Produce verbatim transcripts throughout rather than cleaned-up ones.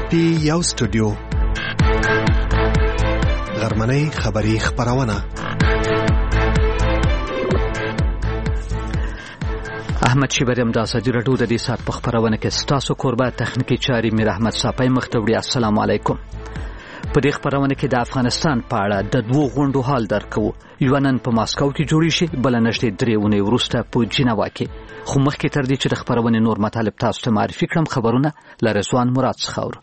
پی یو سټوډیو غرمنۍ خبری خبرونه. احمد شیبریم د ازادي راډیو د دې سات په خبرونه کې ستاسو قربا تخنیکی چاري میر احمد صاحب مختوړي. السلام علیکم. په دې خبرونه کې د افغانستان په اړه د دوه غونډو حال درکو. یو نن په ماسکو کې جوړی شي، بل نشته درېونه ورسته په جنیوا کې. خو مخکې تر دې چې د خبرونه نور مطالب تاسو ته معرفي کړم، خبرونه ل رضوان مراد څخه اورو.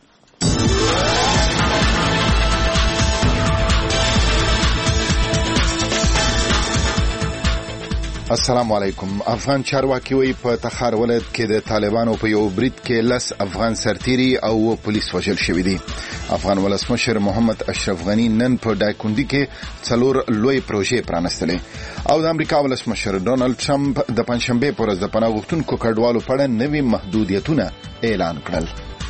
السلام علیکم. افغان چارواکي وی په تخار ولایت کې د طالبانو په یو برید کې لس افغان سرتیري او پولیس وژل شوي دي. افغان ولسمشر محمد اشرف غنی نن په دایکندي کې څلور لوی پروژې پرانستلې او د امریکا ولسمشر ډونالد ټرمپ د پنځشنبه پر ورځ د پناه غوښتونکو کډوالو په اړه نوي محدودیتونه اعلان کړل.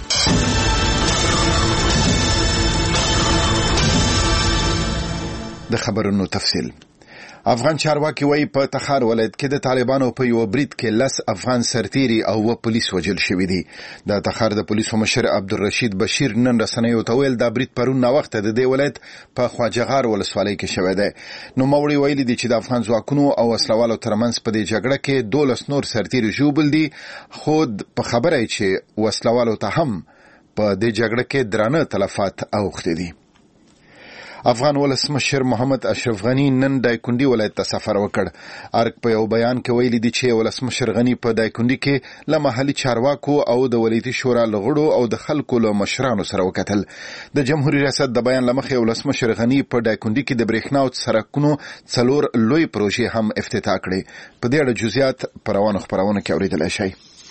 د خبرونو تفصیل. افغان چارواکي وی په تخار ولایت کې د طالبانو په یو برید کې لس افغان سرتیري او پولیس وژل شوي دي. د تخار د پولیسو مشر عبدالرشید بشیر نن رسنیو ته ویل دا برید پرون ناوخته د دې ولایت په خواجهغار ولسوالۍ کې شوی دی. نو موري ویلي دي چې د افغان ځواکونو او وسلوالو ترمنځ په دې جګړه کې دولس نور سرتیري ژوبل دي، خو په خبره چې وسلوالو ته هم په دې جګړه کې درانه تلفات اوښتي دي. افغان ولسمشر محمد اشرف غنی نن دایکندي ولایت ته سفر وکړ. ارګ په یو بیان کې ویلي دي چې ولسمشر غنی په دایکندي کې له محلي چارواکو او د ولایتي شورا لغړو او د خلکو له مشرانو سره وکتل. د جمهوریت ریاست د بیان لمخې ولسمشر غنی په دایکندي کې د برېښنا او سړکونو څلور لوی پروژې هم افتتاح کړې. په دې اړه جزئیات پروانو خبرونه کې اوریدل شي.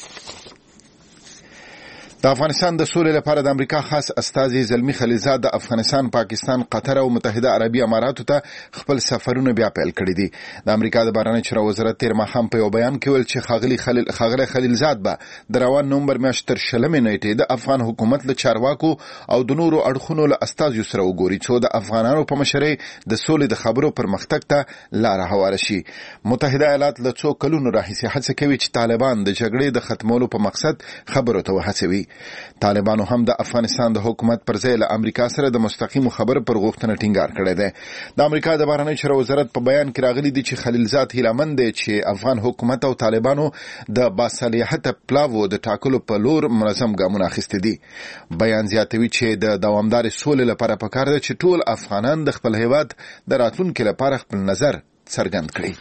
د افغانستان د سولې لپاره د امریکا خاص استازي زلمی خلیلزاد د افغانستان، پاکستان، قطر او متحده عربي اماراتو ته خپل سفرونه بیا پیل کړي دي. د امریکا د بهرنی چارو وزارت تیر ماښام په یو بیان کې ویل چې ښاغلي خلیل خاغله خلیلزاد به د روان نومبر میاشتې تر شلمې نیټې د افغان حکومت له چارواکو او د نورو اړخونو له استازو سره وګوري چې د افغانانو په مشرۍ د سولې د خبرو پرمختګ ته لار هواره شي. متحده ایالات له څو کلونو راهیسې هڅه کوي چې طالبان د جګړې د ختمولو په مقصد خبرو ته وهڅوي. طالبانو هم د افغانستان د حکومت پر ځای له امریکا سره د مستقیم خبرو پر غوښتنه ټینګار کړی دی. د امریکا د بهرنی چارو وزارت په بیان کې راغلي دي چې خلیلزاد هیلهمند دی چې افغان حکومت او طالبانو د باصلاحیته پلاوو د ټاکلو په لور منظم ګامونه اخیستي دي. بیان زیاتوي چې د دوامدار سولې لپاره پکار ده چې ټول افغانان د خپل هیواد د راتلونکي لپاره خپل نظر څرګند کړي.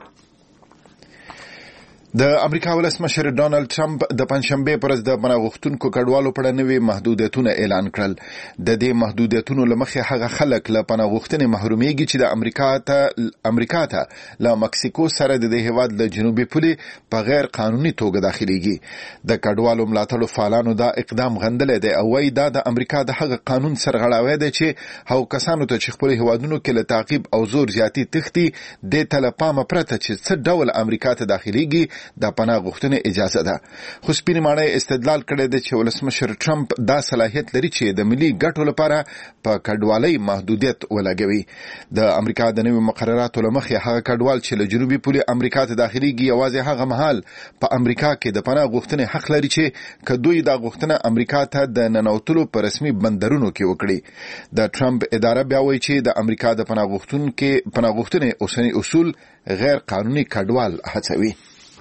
د امریکا ولسمشر ډونالد ټرمپ د پنځشنبه پر ورځ د پناه غوښتونکو کډوالو په اړه نوي محدودیتونه اعلان کړل. د دې محدودیتونو له مخې هغه خلک له پناه غوښتنې محرومیږي چې د امریکا ته امریکا ته له مکسیکو سره د دې هیواد له جنوبي پولې په غیر قانوني توګه داخليږي. د کډوالو ملاتړو فعالانو دا اقدام غندلی دی او وايي دا د امریکا د هغه قانون سرغړاوی دی چې هغو کسانو ته چې خپل هیوادونو کې له تعقیب او زور زیاتی تښتي دې ته له پامه پرته چې څه ډول امریکا ته داخليږي د پناه غوښتنې اجازه ده. خو سپینې ماڼۍ استدلال کړی دی چې ولسمشر ټرمپ دا صلاحیت لري چې د ملي ګټو لپاره په کډوالۍ محدودیت ولګوي. د امریکا د نوي مقرراتو له مخې هغه کډوال چې له جنوبي پولې امریکا ته داخليږي یوازې هغه مهال په امریکا کې د پناه غوښتنې حق لري چې که دوی دا غوښتنه امریکا ته د ننوتلو په رسمي بندرونو کې وکړي. د ټرمپ اداره بیا وایي چې د امریکا د پناه غوښتونکو پناه غوښتنې اوسنی اصول غیر قانوني کډوال هڅوي.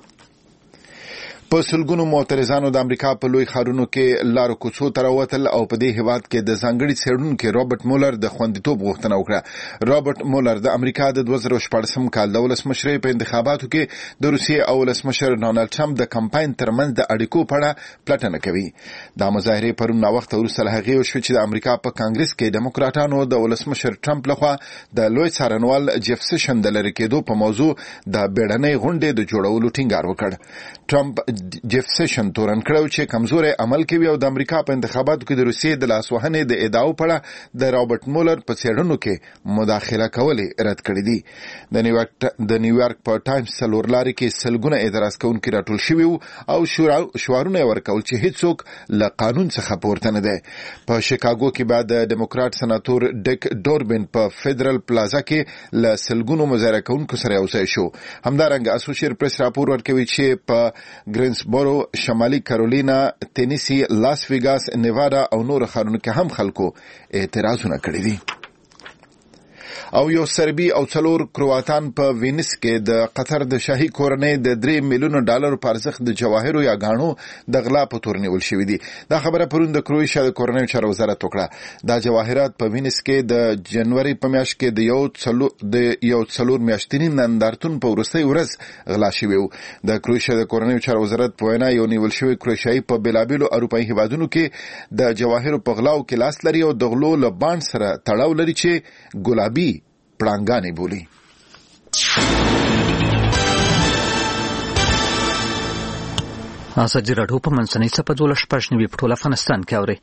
په سلګونو معترضانو د امریکا په لوی ښارونو کې لارو کوڅو ته راوتل او په دې هیواد کې د ځانګړي څېړونکي رابرټ مولر د خوندیتوب غوښتنه وکړه. رابرټ مولر د امریکا د دوه زره شپاړسم کال د ولسمشرۍ په انتخاباتو کې د روسیې او ولسمشر ډونالد ټرمپ د کمپاین ترمنځ د اړیکو په اړه پلټنه کوي. دا مظاهرې پرون ناوخته وروسته له هغې وشوې چې د امریکا په کانګرس کې ډیموکراټانو د ولسمشر ټرمپ لخوا د لوی څارنوال جیف سیشن د لرې کېدو په موضوع د بیړنۍ غونډې د جوړولو ټینګار وکړ. ټرمپ جیف سیشن تورن کړو چې کمزوري عمل کوي او د امریکا په انتخاباتو کې د روسیې د لاسوهنې د ادعاو په اړه د رابرټ مولر په څېړنو کې مداخله کولې رد کړې دي. د نیویارک د نیویارک په ټایمز څلور لارې کې سلګونه اعتراض کوونکي راټول شوي او شعارونه ورکول چې هیڅوک له قانون څخه پورته نه دی. په شیکاګو کې بعد د ډیموکرات سناتور ډیک ډوربن په فدرال پلازا کې له سلګونو مظاهره کوونکو سره یو ځای شو. همدارنګه اسوسییټډ پریس راپور ورکوي چې په ګرین ګرینسبورو، شمالي کارولینا، تینیسی، لاس ویګاس، نیوادا او نور ښارونو کې هم خلکو اعتراضونه کړي دي. او یو سربي او څلور کرواتان په وینس کې د قطر د شاهي کورنۍ د درې میلیون ډالر په ارزښت د جواهرو یا غاڼو د غلا په تور نیول شوی دي. دا خبره پرون د کروشیا د کورنۍ چارو وزارت وکړه. دا جواهرات په وینس کې د جنوري په میاشت کې د یو څلور د یو څلور میاشتنی نندارتون په وروستۍ ورځ غلا شوی و. د کروشیا د کورنۍ چارو وزارت په وینا یو نیول شوی کروشیایي په بېلابېلو اروپایي هیوادونو کې د جواهرو په غلاو کې لاس لري او د غلو له بانډ سره تړاو لري چې ګلابي پړانګانې بولي. ازادي راډیو په منځنۍ څپه دولس شپږ نوي په ټول افغانستان کې اوري.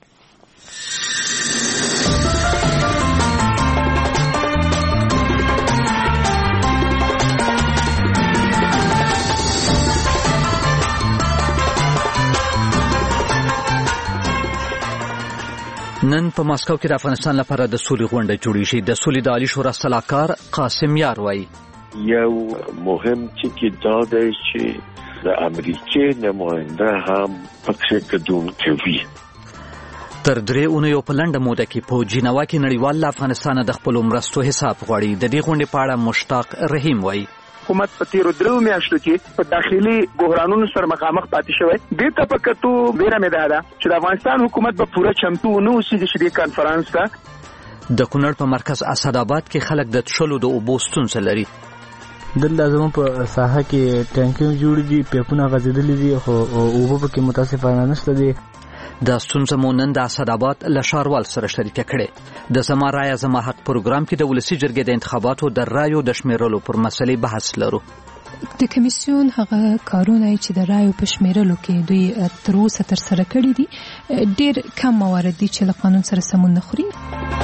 نن په ماسکو کې د افغانستان لپاره د سولې غونډه جوړیږي. د سولې د عالی شورا سلاکار قاسم یار وایي یو مهم ټکی دا دی چې د امریکای نماینده هم پکې ګډون کوي. تر درې اونیو په لنډه موده کې په جنیوا کې نړیوال افغانستان د خپل مرستو حساب غواړي. د دې غونډې په اړه مشتاق رحیم وایي حکومت په تیرو درو میاشتو کې په داخلي بحرانونو سره مخامخ پاتې شوی. دې ته په کتو ډیره مې ده چې د افغانستان حکومت به پوره چمتو نه اوسي چې دې کانفرنس ته. د کونړ په مرکز اسداباد کې خلک د تشلو د اوبو ستونزه لري. دلته زموږ په ساحه کې ټانکونه جوړ دي، پیپونه غځېدلي دي، خو اوبه پکې متاسفانه نشته دي. د ستونزه مو نن د اسداباد له ښاروال سره شریکه کړې. د زما رایه زما حق پروګرام کې د ولسي جرګې د انتخاباتو د رایو د شمیرلو پر مسلې بحث لرو. د کمیسیون هغه کارونه چې د رایو په شمیرلو کې دوی تر اوسه تر سره کړي دي ډیر کم موارد دي چې له قانون سره سمون نه خوري.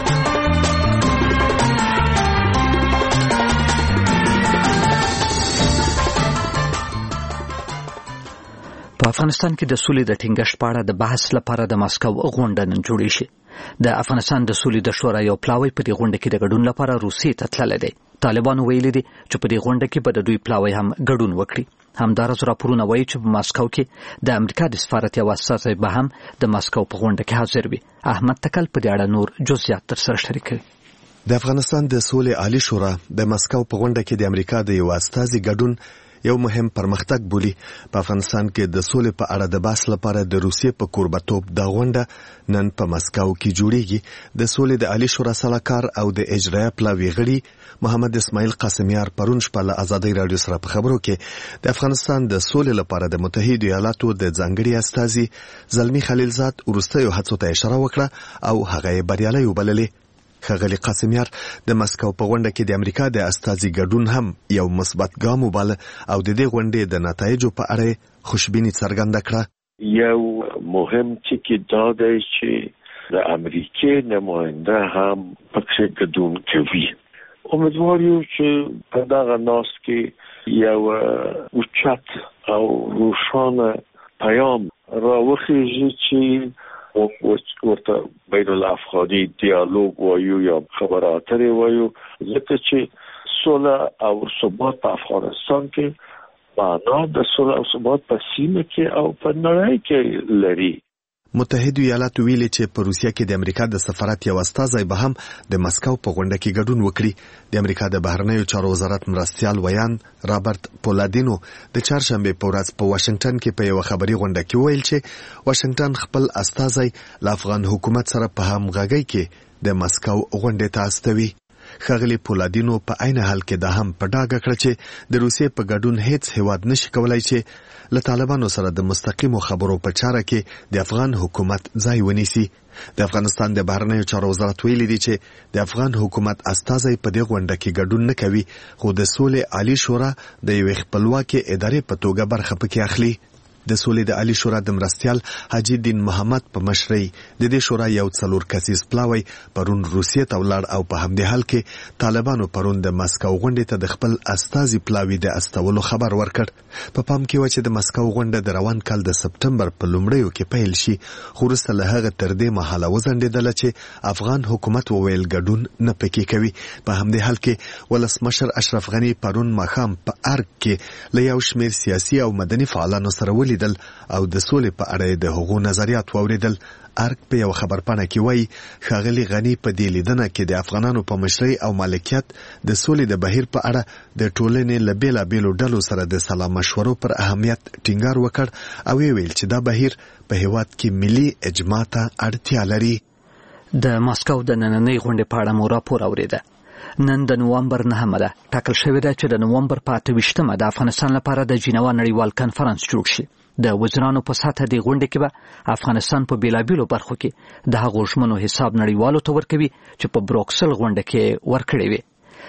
په افغانستان کې د سولې د ټینګښت په اړه د بحث لپاره د ماسکو غونډه نن جوړې شي. د افغانستان د سولې د شورا یو پلاوی په دې غونډه کې د ګډون لپاره روسیې ته تللی دی. طالبانو ویلي دي چې په دې غونډه کې به د دوی پلاوی هم ګډون وکړي. همدارس راپورونه وایي چې په ماسکو کې د امریکا د سفارت یو استازی به هم د ماسکو په غونډه کې حاضر وي. احمد تکل په دې اړه نور جزئیات تر سره شریکوي. د افغانستان د سولې عالی شورا د ماسکو په غونډه کې د امریکا د یو استازي ګډون یو مهم پرمختګ بولی. په افغانستان کې د سولې په اړه د بحث لپاره د روسیې په کوربتوب د غونډه نن په مسکو کې جوړیږي. د سولې د عالی شورا سلاکار او د اجرایه پلاوی غړي محمد اسماعیل قاسمیار پرون شپه له ازادي رادیو سره په خبرو کې د افغانستان د سولې لپاره د متحده ایالاتو د ځانګړي استازي زلمی خلیلزاد ورستیو هڅو ته اشاره وکړه او هغه بریالي وبللې. ښاغلي قاسمیار د مسکو په غونډه کې د امریکا د استازي ګډون هم یو مثبت ګام وباله او د دې غونډې د نتایجو په اړه خوشبیني څرګنده کړه. یو مهم ټکی دا دی چې د امریکای نماینده هم پکې ګډون کوي. امیدوار یو چې په دغه ناست کې یو اوچت او روښانه پیام راوخیږي چې ورته بین الافغاني دیالوگ وایو یا خبرو اترې وایو، ځکه چې صلح او ثبات په افغانستان کې معنا د صلح او ثبات په سیمه کې او په نړۍ کې لري. متحده ایالاتو ویلي چې په روسیه کې د امریکا د سفارت یو استازی به هم د مسکو په غونډه کې ګډون وکړي. د امریکا د بهرنیو چارو وزارت مرستیال ویان رابرت پولادینو د چهارشنبه په ورځ په واشنگټن کې په یو خبري غونډه کې ویل چې واشنگټن خپل استازی له افغان حکومت سره په همغږۍ کې د مسکو غونډې ته استوي. ښاغلي پولادینو په عین حال کې دا هم په ډاګه کړ چې د روسیې په ګډون هیڅ هیواد نشي کولای چې له طالبانو سره د مستقیمو خبرو په چاره کې د افغان حکومت ځای ونیسي. د افغانستان د بهرنیو چارو وزارت ویلي دی چې د افغان حکومت استازی په دې غونډه کې ګډون نه کوي، خو د سولې عالی شورا د یوې خپلواکې ادارې په توګه برخه پکې اخلي. د سولې د عالی شورا د مرستیال حاجی دین محمد په مشرۍ د دې شورا یو څلور کسیز پلاوی پرون روسیې ته ولاړ او په همدې حال کې طالبانو پرون د مسکو غونډې ته د خپل استازي پلاوی د استولو خبر ورکړ. په پام کې و چې د مسکو غونډه د روان کال د سپټمبر په لومړیو کې پیل شي، خو وروسته له هغه تر دې مهاله وځنډېدله چې افغان حکومت وویل ګډون نه پکې کوي. په همدې حال کې ولسمشر اشرف غنی پرون ماښام په ارګ کې له یو شمېر سیاسي او مدني فعالانو سره ولیدل او د سولې په اړه د هغو نظریات واوریدل. ارګ په یو خبرپاڼه کې وایي ښاغلي غني په دې لیدنه کې د افغانانو په مشرۍ او مالکیت د سولې د بهیر په اړه د ټولنې له بېلابېلو ډلو سره د سلا مشورو پر اهمیت ټینګار وکړ او ویل چې دا بهیر په هیواد کې ملي اجماع ته اړتیا لري. د ماسکو د نننۍ غونډې په اړه مو راپور اوریده. نن د نومبر نهمه ده. ټاکل شوې ده چې د نومبر په اته ویشتمه د افغانستان لپاره د جنیوا نړیوال کنفرانس جوړ شي. د وزیرانو په سطحه د غونډې کې به افغانستان په بیلابیلو برخو کې د هغو ژمنو حساب نړیوالو ته ورکوي چې په بروکسل غونډه کې ورکړي وي.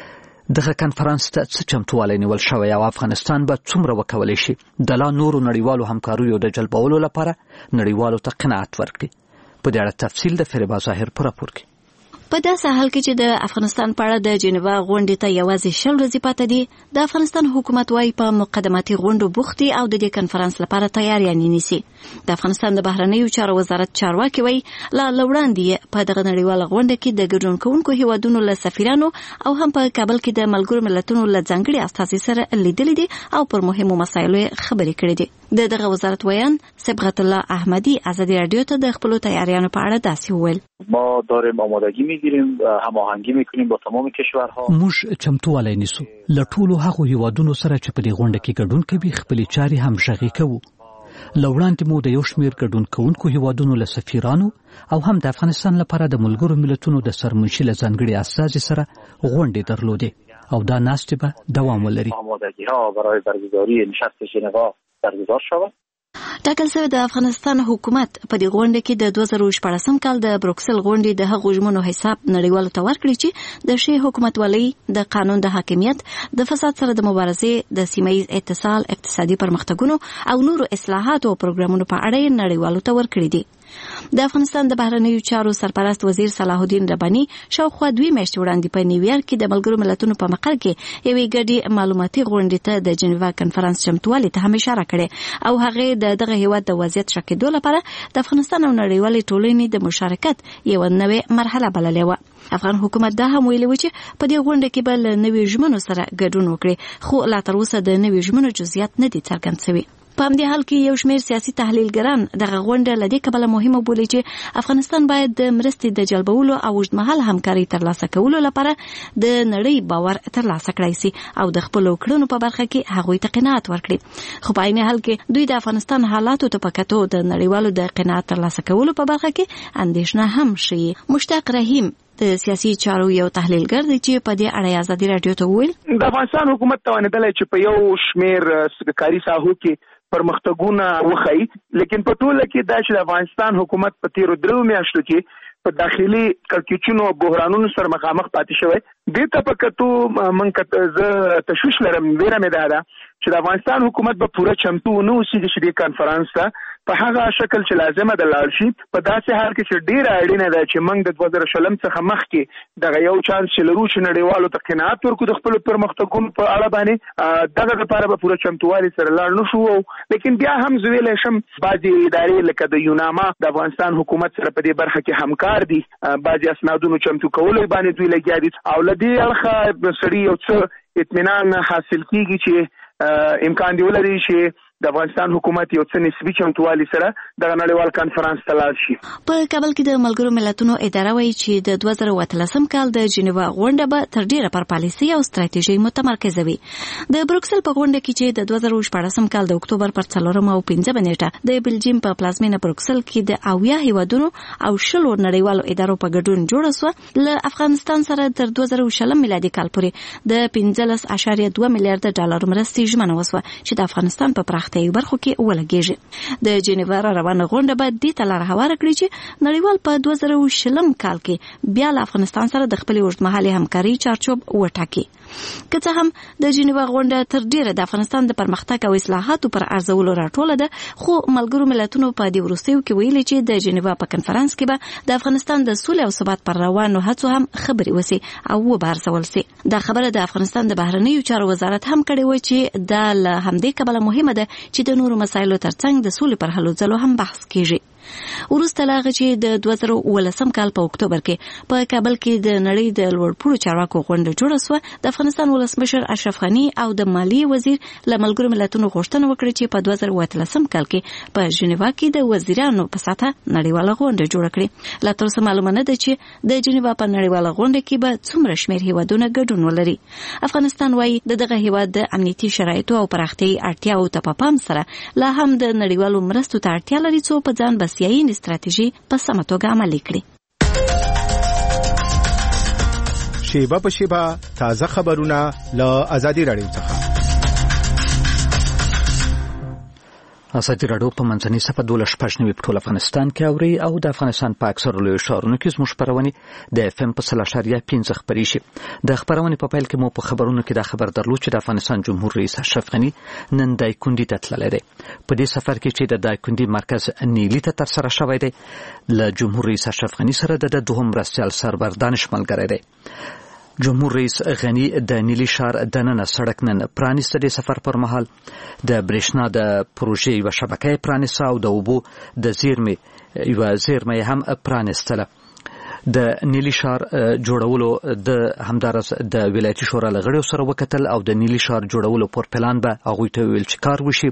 دغه کنفرانس ته څه چمتووالی نیول شوی او افغانستان به څومره وکولی شي د لا نورو نړیوالو همکاریو د جلبولو لپاره نړیوالو ته قناعت ورکړي. په دې اړه تفصیل د فریبا ظاهر په راپور کې. په داسې حال کې چې د افغانستان په اړه د جنیوا غونډې ته یوازې شل ورځې پاتې دي، د افغانستان حکومت وايي په مقدماتي غونډو بوخت دي او د دې کنفرانس لپاره تیاریانې نیسي. د افغانستان د بهرنیو چارو وزارت چارواکي وايي لا لوړاندې په دغه نړیواله غونډه کې د ګډون کوونکو هیوادونو له سفیرانو او هم په کابل کې د ملګرو ملتونو له ځانګړي استازي سره لیدلي دي او پر مهمو مسایلو خبرې کړې دي. د دغه وزارت ویان صبغت الله احمدی ازادي رادیو ته د خپل تیاریانو په اړه داسې وویل: ما داریم آمادگی میگیریم هماهنگی میکنیم با تمام کشورها. موږ چمتووالی نیسو له ټولو هغو هیوادونو سره چې په دې غونډه کې ګډون کوي خپلې چارې همغږي کوو. له وړاندې مو د یو شمېر ګډون کوونکو هیوادونو له سفیرانو او هم د افغانستان لپاره د ملګرو ملتونو د سرمنشي له ځانګړي استازي سره غونډې درلودې او دا ناستې به دوام ولري. آمادگی‌ها برای برگزاری نشست ژنوا برگزار شود. ټاکل شوی د افغانستان حکومت په دې غونډه کې د دوه زره شپږم کال د بروکسل غونډې د هغو ژمنو حساب نړیوالو ته ورکړي چې د شی حکومتولۍ، د قانون د حاکمیت، د فساد سره د مبارزې، د سیمه‌ییز اتصال، اقتصادي پرمختګونو او نورو اصلاحاتو او پروګرامونو په اړه نړیوالو ته ورکړي دي. د افغانستان د بهرنیو چارو سرپرست وزیر صلاح الدین رباني شاوخوا دوی میاشتې وړاندې په نیویارک کې د ملګرو ملتونو په مقر کې یوې ګډې معلوماتي غونډې ته د جنیوا کنفرانس چمتووالي ته هم اشاره کړې او هغې د دغه هیواد د وضعیت ښه کېدو لپاره د افغانستان او نړیوالې ټولنې د مشارکت یوه نوې مرحله بللې وه. افغان حکومت دا هم ویلي و چې په دې غونډه کې به له نویو ژمنو سره ګډون وکړي، خو لا تر اوسه د نویو ژمنو جزئیات نه دي څرګند شوي. په همدې حال کې یو شمېر سیاسي تحلیلګران دغه غونډه له دې کبله مهمه بولي چې افغانستان باید د مرستې د جلبولو او اوږدمهاله همکارۍ ترلاسه کولو لپاره د نړۍ باور ترلاسه کړی سي او د خپلو کړنو په برخه کې هغوی ته قناعت ورکړي. خو په عین حال کې دوی د افغانستان حالاتو ته په کتو د نړیوالو د قناعت ترلاسه کولو په برخه کې اندېښنه هم ښیي. مشتاق رحیم د سیاسي چارو یو تحلیلګر دی چې په دې اړه ازادي رادیو ته وویل: د افغانستان حکومت توانیدلی چې په یو شمېر کاري ساحو کې پرمختګونه وخی، لیکن په ټوله کې دا چې د افغانستان حکومت په تیرو درو میاشتو کې په داخلي کړکېچونو او بحرانونو سره مخامخ پاتې شوی. دې ته په کتو موږ زه تشویش لرم، ویره مې دا ده چې د افغانستان حکومت به پوره چمتو ونه اوسېږي چې دې کنفرانس ته په هغه شکل چې لازمه ده لاړ شي. په داسې حال کې چې ډېره اړینه ده چې موږ د دوه زره شلم څخه مخکې دغه یو چانس چې لرو چې نړیوالو ته قناعت ورکړو د خپلو پرمختګونو په اړه باندې، دغه لپاره به پوره چمتووالي سره لاړ نه شو. لیکن بیا هم زه ویلی شم بعضې ادارې لکه د یوناما د افغانستان حکومت سره په دې برخه کې همکار دي، بعضې اسنادونو چمتو کولو باندې دوی لګیا دي او له دې اړخه سړي یو څه اطمینان حاصل کیږي چې امکان دی ولري چې د افغانستان حکومت یو څه نسبي چمتووالي سره دغه نړیوال کنفرانس ته لاړ شي. په کابل کې د ملګرو ملتونو اداره وایي چې د دوه زره اتلسم کال د جنیوا غونډه به تر ډیره پر پالیسي او ستراتیژي متمرکزه وي. د بروکسل په غونډه کې چې د دوه زره شپږم کال د اکتوبر پر څلورمه او پنځمه نیټه د بلجیم په پلازمینه بروکسل کې د اویا هیوادونو او شلو نړیوالو ادارو په ګډون جوړه سوه، له افغانستان سره تر دوه زره شلم میلادي کال پورې د پنځلس اعشاریه دوه میلیارډ ډالر مرستې ژمنه وسوه چې د افغانستان په پراختیایي برخو کې ولګېږي. د جنیوا روانه غونډه به دې ته لار هواره کړي چې نړیوال په دوه زره شلم کال کې بیا له افغانستان سره د خپلې اوږدمهالې همکارۍ چارچوب وټاکي. که څه هم د جنیوا غونډه تر ډیره د افغانستان د پرمختګ او اصلاحاتو پر ارزولو راټوله ده، خو ملګرو ملتونو په دې وروستیو کې ویلي چې د جنیوا په کنفرانس کې به د افغانستان د سولې او ثبات پر روانو هڅو هم خبرې وسي او وبارزول سي. دا خبره د افغانستان د بهرنیو چارو وزارت هم کړې و چې دا له همدې کبله مهمه ده چې د نورو مسایلو ترڅنګ د سولې پر هلو ځلو هم بحث کیږي. وروسته لا چې د دوه زره ولسم کال په اکتوبر کې په کابل کې د نړۍ د لوړپوړو چارواکو غونډه جوړه شوه، د افغانستان ولسمشر اشرف غني او د مالیې وزیر له ملګرو ملتونو غوښتنه وکړه چې په دوه زره اتلسم کال کې په جنیوا کې د وزیرانو په ساته نړیواله غونډه جوړه کړي. لا تر اوسه معلومه نه ده چې د جنیوا په نړیواله غونډه کې به څومره شمېر هیوادونه ګډون ولري. افغانستان وايي د دغه هیواد د امنیتي شرایطو او پراختیايي اړتیاوو ته په پام سره لا هم د نړیوالو مرستو ته اړتیا لري څو په ځان بسیاینې ستراتیژي په سمه توګه عملي کړي. شیبه په شیبه تازه خبرونه له آزادي رادیو څخه. ازادي راډیو په منځنۍ صفحه دوله شپږ نوي په ټول افغانستان کې اوري او د افغانستان په اکثرو لویو ښارونو کې زموږ خپرونې د اف ام په سل اشاریه پنځه خپرې شي. د خپرونې په پیل کې مو په خبرونو کې دا خبر درلود چې د افغانستان جمهور رئیس اشرف غني نن دایکنډي ته تللی دی. په دې سفر کې چې د دایکنډي مرکز نیلي ته ترسره شوی دی، له جمهور رئیس اشرف غني سره د دوهم مرستیال سرور دانش ملګری دی. جمهور رئیس غني د نیلی شار دننه سړک نن پرانیسته. د سفر پر مهال د برېښنا د پروژې یوه شبکه پرانیسته او د اوبو د زیرمې یوه زیرمه هم پرانیستله. د نیلی شار جوړولو د همدارس د ولایتي شورا لغړیو سره وکتل او د نیلی شار جوړولو پر پلان به هغوی ته ویل چې کار وشي.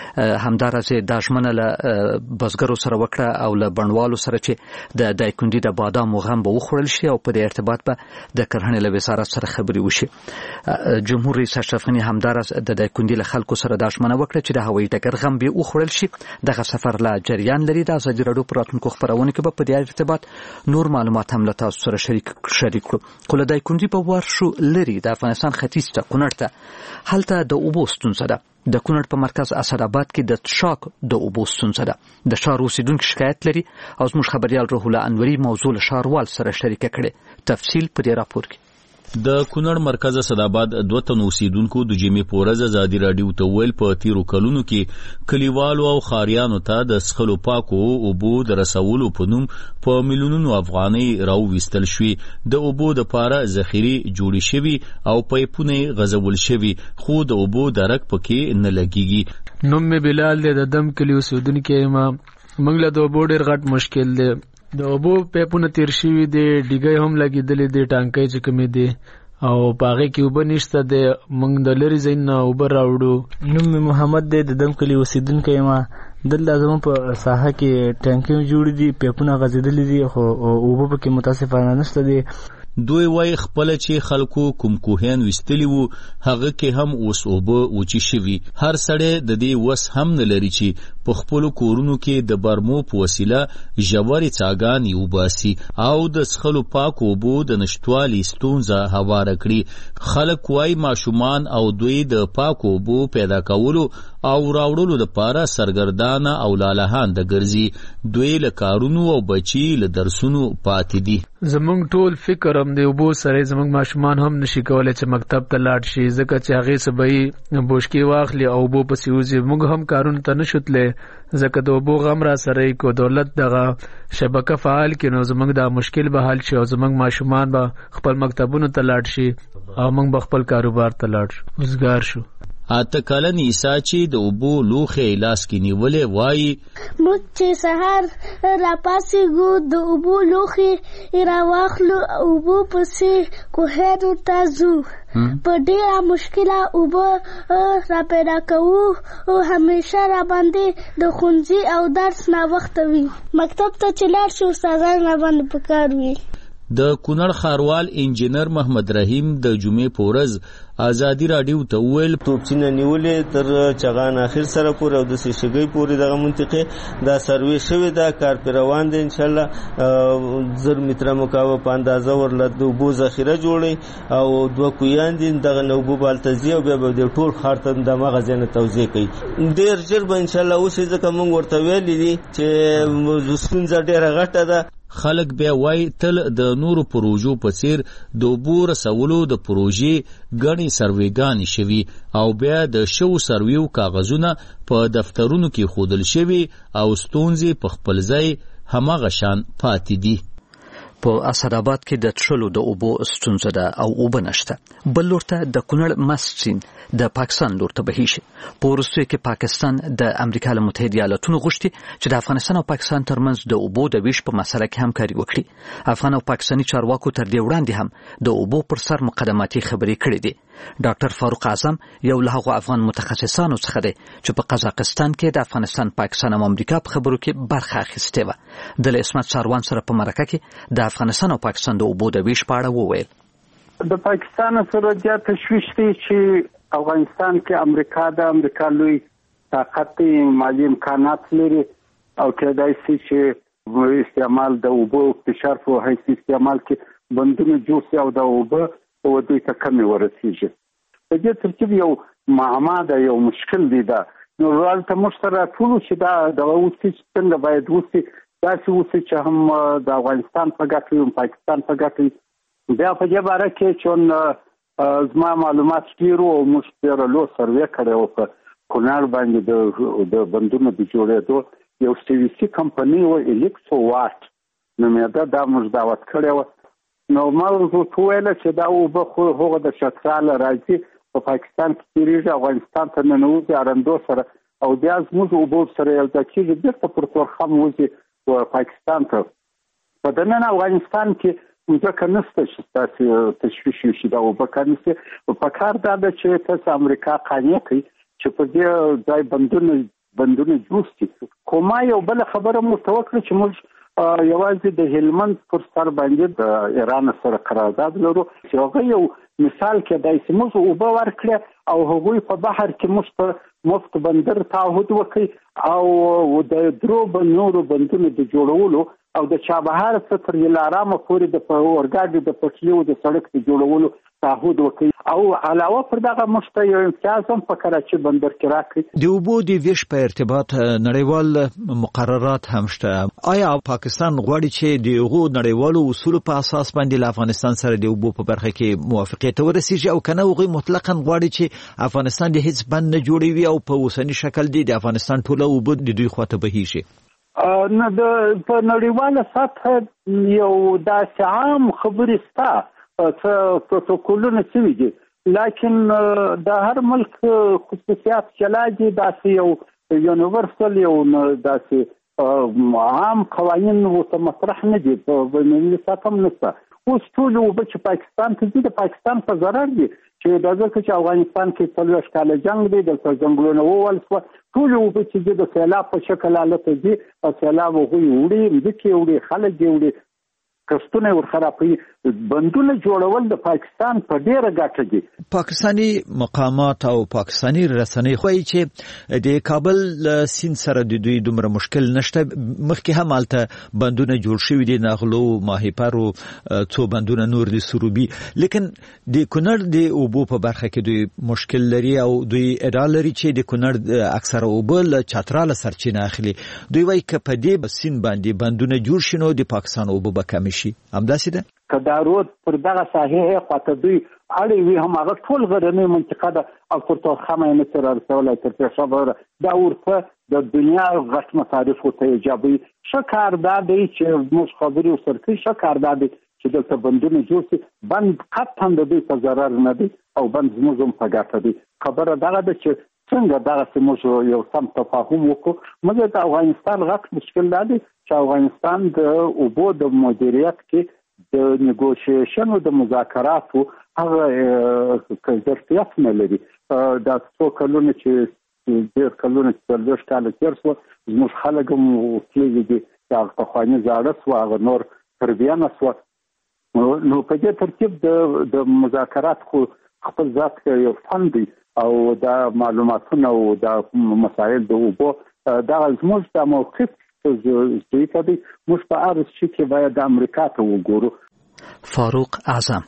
همدارس د ژمنه له بزګرو سره وکړه او له بڼوالو سره چې د دایکنډي د بادامو غم به وخوړل شي او په دې ارتباط به د کرهڼې له وزارت سره خبرې وشي. جمهور رئیس اشرف غني همدارس د دایکنډي له خلکو سره د ژمنه وکړه چې د هوایي ډګر غم به وخوړل شي. دغه سفر لا جریان لري. د ازادي راډیو په راتلونکو خپرونو کې به په دې ارتباط نور معلومات هم له تاسو سره شریک شریک کړو. خو له دایکنډي په ورشو لري د افغانستان ختیځ ته کونړ ته، هلته د اوبو ستونزه ده. د کونړ په مرکز اسداباد کې د تشاک د اوبو ستونزه ده. د ښار اوسیدونکو شکایت لري او زموږ خبريال روح الله انوري موضوع له ښاروال سره شریکه کړې. تفصیل په دې راپور کې. د کونړ مرکز اسداباد دوه تن اوسیدونکو د جمعې په ورځ ازادي راډیو ته ویل په تیرو کلونو کې کلیوالو او خاریانو ته د څښلو پاکو اوبو د رسولو په نوم په میلیونونو افغانۍ راوویستل شوې. د اوبو د پاره ذخیرې جوړې شوي او پایپونه غځول شوي، خو د اوبو درک پکې نه لګیږي. نوم مې بلال دی، د دم کلی اوسیدونکی یم. موږ له د اوبو ډېر غټ مشکل دی. د اوبو پیپونه تیر شوي دي، ډیګۍ هم لګېدلې دي، ټانکۍ چې کومې دي او په هغې کې اوبه نشته دی. موږ د لرې ځای نه اوبه راوړو. نوم مې محمد دی، د دم کلي اوسېدونکی یم. دلته زموږ په ساحه کې ټانکۍ جوړې دي، پیپونه غځېدلي دي، خو اوبه پکې متاسفانه نشته دي. دوی وای خپل چې خلکو کوم کوهین وستلی وو هغه کې هم اوس اوبه وچی شوي. هر سړی د دې وس هم نه لري چې په خپل کورونو کې د برمو په وسیله ژورې څاګانې وباسي او د څښلو پاک اوبو د نشټوالي ستونزه هواره کړي. خلک وای ماشومان او دوی د پاک اوبو پیدا کولو او راوړلو لپاره سرګردانه او لالهان د ګرځي. دوی له کارونو او بچي له درسونو پاتې دي. زمونږ ټول فکر هم دی اوبو سره زمونږ ماشومان هم نشي کولای چې مکتب ته لاړ شي، ځکه چې هغې سبا یې بوشکې واخلي او اوبو پسې وځي. موږ هم کارونو ته نشو تللی ځکه د اوبو غم را سره یې کو دولت دغه شبکه فعال کړي نو زمونږ دا مشکل به حل شي او زمونږ ماشومان به خپل مکتبونو ته لاړ شي او موږ به خپل کاروبار ته لاړ شو، وزګار شو. اته کلن عیسی چې د اوبو لوښی لاس کې نیولې وایي موږ چې سهار راپاسېږو د اوبو لوښي راواخلو اوبو پسې کوهیانو ته ځو. په ډېره مشکله اوبه را پیدا کوو او همیشه را باندې د ښوونځي او درس ناوخته وي. مکتب ته چې لاړ شو استادان را باندې پکار وي. د کونړ ښاروال انجینر محمد رحیم د جمعې په ورځ ازادي راډیو ته وویل توپچینه نیولې تر چغان اخر سره پورې او د سیشګۍ پورې دغه منطقې دا سروې شوې ده، کار پې روان دی. انشاءالله زر متره مکعب په اندازه ورله د اوبو ذخیره جوړی او دوه کویان دي دغه نه اوبه به هلته ځي او بیا به د ټول ښار ته د همغه ځای نه توزیع کوي. ډېر ژر به انشاءالله وشي ځکه موږ ورته ویلي دي چې ستونزه ډېره غټه ده. خلک بیا وای تل د نورو پروژو په څیر د اوبو رسولو د پروژې ګڼې سروېګانې شوي او بیا د شو سرویو کاغذونه په دفترونو کې ښودل شوي او ستونزې په خپل ځای هماغه شان پاتې دي. په اسداباد کې د تشلو د اوبو ستونزه ده او اوبه نشته. بل لور ته د کونړ مست سیند د پاکستان لور ته بهیږي. په وروستیو کې پاکستان د امریکا له متحده ایالاتونو غوښتي چې د افغانستان او پاکستان ترمنځ د اوبو د ویش په مسله کې همکاري وکړي. افغان او پاکستاني چارواکو تر دې وړاندې هم د اوبو پر سر مقدماتي خبرې کړې دي. ډاکټر فاروق اعظم یو له هغو افغان متخصصانو څخه دی چې په قزاقستان کې د افغانستان، پاکستان او امریکا په خبرو کې برخه اخیستې وه. د اسمت ساروان سره په مرکه کې د افغانستان او پاکستان د اوبو د ویش په اړه وویل. د پاکستان سره د تشویش دی چې افغانستان کې امریکا د امریکا لوی طاقت مالی امکانات لري او کېدای شي چې استعمال د اوبو فشار په حیث استعمال کې بندونه جوړ شي او د اوبو په دوی ته کمی ورسیږي. په دې ترتیب یو معما ده، یو مشکل دی. دا نو ورته موږ سره ټول چې دا د اوسې څنګه باید وسی داسې وسی چې هم د افغانستان په ګټه او پاکستان په ګټه. بیا په دې باره کې چې زما معلومات ډیر او موږ ډیر لو سروې کړو په کونړ باندې د د بندونو د جوړېدو یو سی وی سی کمپنی او الیکسو واټ نو مې دا د موږ دعوت کړو. نو موږ ټول چې دا او به هغه د شترال راځي په پاکستان کې تیریږي، افغانستان ته ننوځي ارندو سره او بیا زموږ اوبو سره یو ځکه چې په پورتورخم وځي و پاکستان ته. په دننه افغانستان کې ځکه نشته چې تاسو تشویش شي دا اوبه کنيسه په کار دا چې تاسو امریکا قانع کوي چې په دې ځای بندونه بندونه جوړ. کومه یو بل خبره متوقع چې موږ یوازې د هلمند پر سر باندې د ایران سره قرارداد لرو چې هغه یو مثال کې دای چې موږ اوبه ورکړه او هغوی په بحر کې موږ مفت بندر تعهد وکړي او د درو بنورو بندونو د جوړولو او د چابهار څخه تر دلارام پورې د اورګاډي د پټلیو د سړک د جوړولو تعهد وکړي او علاوه پر دغه مشته یو امتیاز هم په کراچي بندر کې راکړي. د اوبو د ویش په ارتباط نړیوال مقررات هم شته. آیا پاکستان غواړي چې د هغو نړیوالو اصولو په اساس باندې له افغانستان سره د اوبو په برخه کې موافقت ورسیږي او کنه هغه مطلقاً غواړي چې افغانستان د هیڅ بند نه جوړوي او په اوسنی شکل دی د افغانستان ټول اوبو د دوی خواته بهیږي؟ نه د په نړیواله سطح یو داسې عام خبرې ستا څه پروتوکولونه شوي دي، لیکن د هر ملک خصوصیات چلا دي داسې یو یونیورسل یو داسې عام قوانین ورته مطرح نه دي په بینالمللي سطح هم نشته. اوس ټول اوبه چې پاکستان ته ځي د پاکستان په ضرر دي چې دا ځکه چې افغانستان کې څلوېښت کاله جنګ دی، دلته ځنګلونه ووهل شوه، ټول اوبه چې دي د سیلاب په شکل هلته ځي او سیلاب هغوی وړي، مځکې وړي، خلک یې وړي، کښتونه ورخرابوي. بندونه جوړول د پاکستان په ډیره ګټه دي. پاکستاني مقامات او پاکستاني رسنۍ خوایي چې د کابل سیند سره د دوی دومره مشکل نشته. مخکې هم هلته بندونه جوړ شوي دي، نغلو، ماهیپر او څو بندونه نور دي، سروبي. لیکن د کونړ د اوبو په برخه کې دوی مشکل لري او دوی ادعا لري چې د کونړ اکثره اوبه له چتراله سرچینه اخلي. دوی وایي که په دې سیند باندې بندونه جوړ شي نو د پاکستان اوبه به کمې شي. همداسې ده که دا رود پر دغه ساحې خواته دوی اړې وي هم هغه ټول غرنۍ منطقه ده او پر تورخمه یې نشي رارسولی تر پېښوره. دا ورته د دنیا غټ مصارف ورته ایجابوي. ښه کار دا دی چې موږ خبرې ورسره کوي، ښه کار دا دی چې دلته بندونه جوړ شي. بند قطعا د دوی په ضرر نه دی او بند زموږ هم په ګټه دی. خبره دغه ده چې څنګه دغسې موږ یو سم تفاهم وکړو. مګر د افغانستان غټ مشکل دا دی چې افغانستان د اوبو د مدیریت کې د نیګوشیشن او د مذاکراتو هغه ظرفیت نه لري. دا څو کلونه چې ډېر کلونه چې څلوېښت کاله تېر شوه زموږ خلک هم تللي دي، هغه پخواني زاړه شوه، هغه نور تربیانه شوه. نو په دې ترتیب د د مذاکرات خو خپل ذات یو فن دی او دا معلوماتونه او دا مسایل د اوبو دا زموږ د موقف زوی ته دی. موږ په هر شي کې باید د امریکا ته وګورو. فاروق اعظم.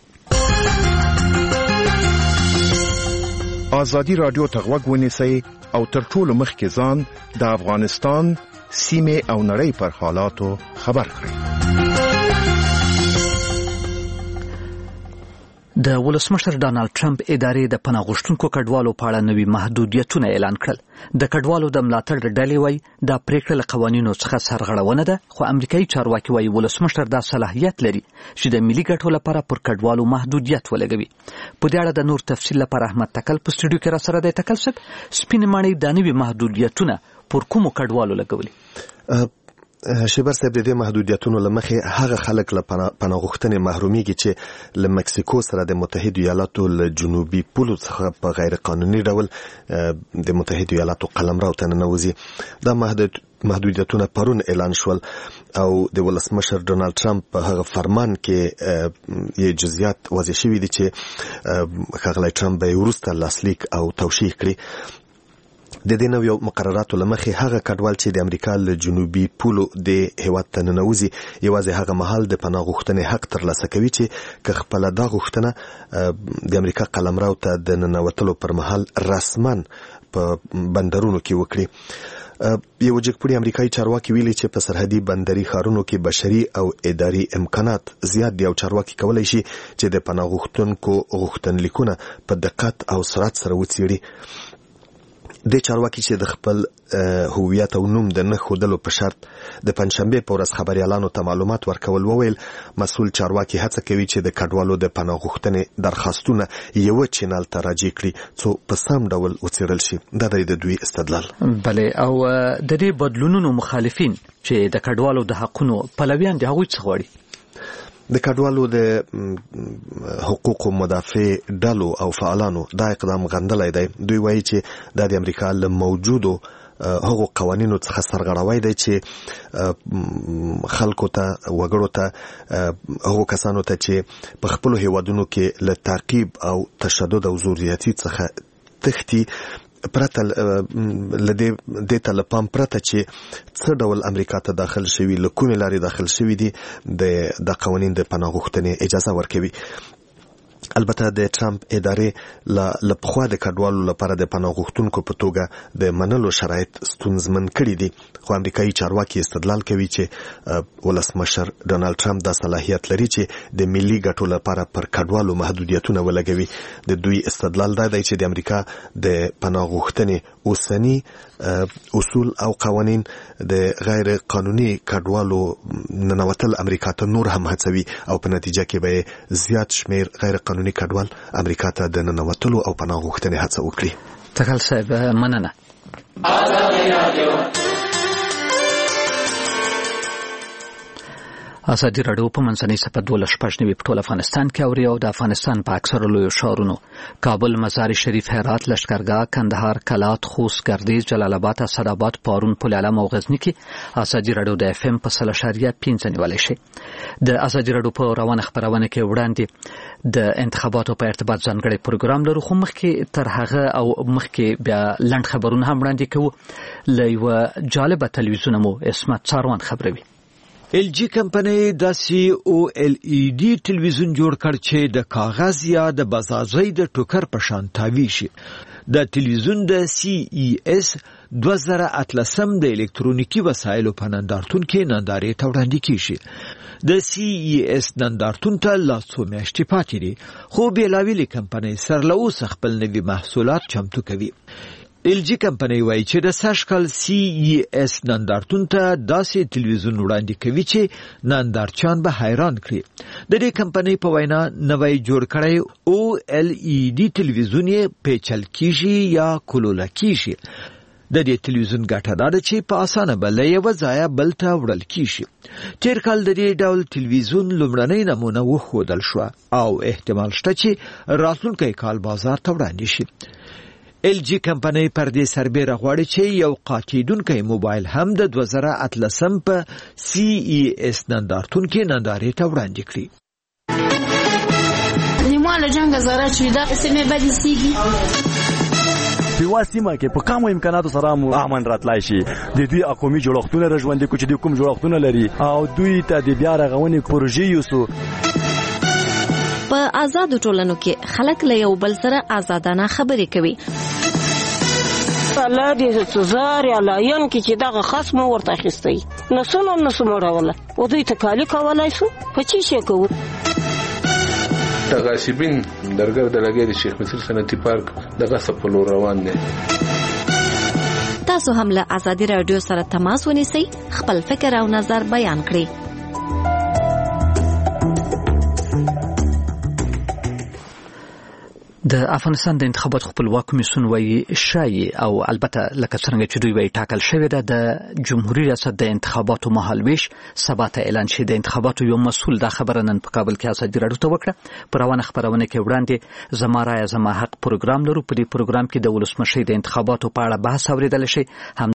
ازادي رادیو ته غوږ ونیسئ او تر ټولو مخکې ځان د افغانستان سیمې او نړۍ پر حالاتو خبر کړئ. د ولسمشر ډانلډ ټرمپ ادارې د پناه غوښتونکو کډوالو په اړه نوي محدودیتونه اعلان کړل. د کډوالو د ملاتړ ډلې وایي دا پریکړه له قوانینو څخه سرغړونه ده، خو امریکایي چارواکي وایي ولسمشر دا صلاحیت لري چې د ملي ګټو لپاره پر کډوالو محدودیت ولګوي. په دې اړه د نور تفصیل لپاره احمد تکل په سټوډیو کې را سره دی. تکل صاحب، سپینې ماڼۍ دا نوي محدودیتونه پر کومو کډوالو لګولي؟ شیبر صاحب، د دې محدودیتونو لمخې هغه خلک له پناه غوښتنې محرومیږي چې له مکسیکو سره د متحده ایالاتو له جنوبي پولو څخه په غیر قانوني ډول د متحده ایالاتو قلمرو ته ننوځي. دا محدودیتونه پرون اعلان شول او د ولسمشر ډونالد ټرمپ په هغه فرمان کې یې جزئیات واضح شوي دي چې ښاغلی ټرمپ به یې وروسته لاسلیک او توشیح کړي. د دې نویو مقرراتو لمخې هغه کډوال چې د امریکا له جنوبي پولو د هیواد ته ننوځي یوازې هغه مهال د پناه غوښتنې حق ترلاسه کوي چې که خپله دا غوښتنه د امریکا قلمرو ته د ننوتلو پر مهال رسما په بندرونو کې وکړي. یو جګپوړي امریکایي چارواکي ویلي چې په سرحدي بندري ښارونو کې بشري او اداري امکانات زیات دي او چارواکي کولی شي چې د پناه غوښتونکو غوښتنلیکونه په دقت او سرعت سره وڅېړي. د چارواکي چې د خپل هویت او نوم د نه ښودلو په شرط د پنجشنبې په ورځ خبریالانو ته معلومات ورکول وویل مسؤل چارواکي هڅه کوي چې د کډوالو د پناه غوښتنې درخواستونه یوه چینل ته راجع کړي څو په سم ډول وڅېړل شي. دا دی د دوی استدلال. بلې، او د دې بدلونونو مخالفین چې د کډوالو د حقونو پلویان دي هغوی څه غواړي؟ د کډوالو د حقوقو مدافع ډلو او فعالانو دا اقدام غندلی دی. دوی وایي چې دا د امریکا له موجودو هغو قوانینو څخه سرغړوی دی چې خلکو ته وګړو ته هغو کسانو ته چې په خپلو هیوادونو کې له تعقیب او تشدد او زوریاتي څخه تښتي پرته لدې د ته لپام پرته چې څه ډول امریکا ته داخل شوي له کومې لارې داخل شوي دي د د قوانین د پناه غوښتنې اجازه ورکوي. البته د ټرمپ ادارې له پخوا د کډوالو لپاره د پناه غوښتونکو په توګه د منلو شرایط ستونزمن کړي دي، خو امریکایي چارواکي استدلال کوي چې ولسمشر ډونالد ټرمپ دا صلاحیت لري چې د ملي ګټو لپاره پر کډوالو محدودیتونه ولګوي. د دوی استدلال دا دی چې د امریکا د پناه غوښتنې اوسني اصول او قوانین د غیر قانوني کډوالو ننوتل امریکا ته نور هم هڅوي او په نتیجه کې به زیات شمیر غیر قانوني کډوال امریکا ته د ننوتلو او پناه غوښتنې هڅه وکړي. تکل صاحب، مننه. ازادي راډیو په منځنۍ سپه دولس شپږ نوي په ټول افغانستان کې اوري او د افغانستان په اکثرو لویو ښارونو کابل، مزار شریف، هرات، لشکرګاه، کندهار، کلات، خوست، ګردیز، جلال آباد، اسداباد، پارون، پل علم او غزني کې ازادي راډیو د اف ام په سل اشاریه پنځه نیولی شي. د ازادي راډیو په روانه خبرونه کې وړاندې د انتخاباتو په ارتباط ځانګړی پروګرام لرو، خو مخکې تر هغه او مخکې بیا لنډ خبرونه هم وړاندې کوو. له یوه جالبه تلویزیون مو اسمت څاروان خبروي. ال جی کمپنۍ د سی او ال ای ډي ټلویزیون جوړ کړ چې د کاغذ یا د بازارۍ د ټوکر په شان تاوی شي. د ټلویزیون د سی ای اس دوه زره اتلسم د الکترونیکي وسایلو په نندارتون کې نندارې ته وړاندې کیږي. د سی ای اس نندارتون ته لا څو میاشتې پاتې دي، خو بېلابېلې کمپنۍ سره له اوسه خپل نوي محصولات چمتو کوي. ال جی کمپنۍ وایي چې د سږ کال سی ای اس نندارتون ته داسې ټلویزیون وړاندې کوي چې نندارچیان به حیران کړي. د دې کمپنۍ په وینا نوی جوړ کړی او ال ای ډي ټلویزیون یې پیچل کیږي یا کولوله کیږي. د دې ټلویزیون ګټه دا ده چې په اسانه به له یوه ځایه بل ته وړل کیږي. تیر کال د دې ډول ټلویزیون لومړنۍ نمونه وښودل شوه او احتمال شته چې راتلونکی کال بازار ته وړاندې شي. ال جی کمپنۍ پر دې سربېره غواړي چې یو قاچېدونکی موبایل هم د دوه زره اتلسم په سی ای اس نندارتون کې نندارې ته وړاندې کړي. نیمه له جنګه زره چې دا سیمې بدې سیږي په واسطه کې په کومو امکاناتو سره مو امن راتلای شي. د دوی اقومي جوړښتونه رژوندې کو چې د کوم جوړښتونه لري او دوی ته د بیا رغونې پروژې یوسو. په آزادو ټولنو کې خلک له یو بل سره آزادانه خبرې کوي. الله دې سزار یا لاین کې چې دغه خصم ورته اخیستی نسونه نسو مړوله او دوی ته کالی کولای شو په چی شي کوو. د غاصبین درګر د لګي د شیخ مصر صنعتي پارک د غصب په لور روان دي. تاسو هم له ازادي رادیو سره تماس ونیسئ، خپل فکر او نظر بیان کړئ. د افغانستان د انتخاباتو خپلواک کمیسیون وایي شایي او البته لکه څنګه چې دوی وایي ټاکل شوې ده د جمهوریت ریاست د انتخاباتو مهالویش سبا ته اعلان شي. د انتخاباتو یو مسؤل دا خبره نن په کابل کې ازادي رادیو ته وکړه. په روانه خبرونه کې وړاندې زما رایه زما حق پروګرام لرو. په دې پروګرام کې د ولسمشر د انتخاباتو په اړه بحث اوریدل شي. هم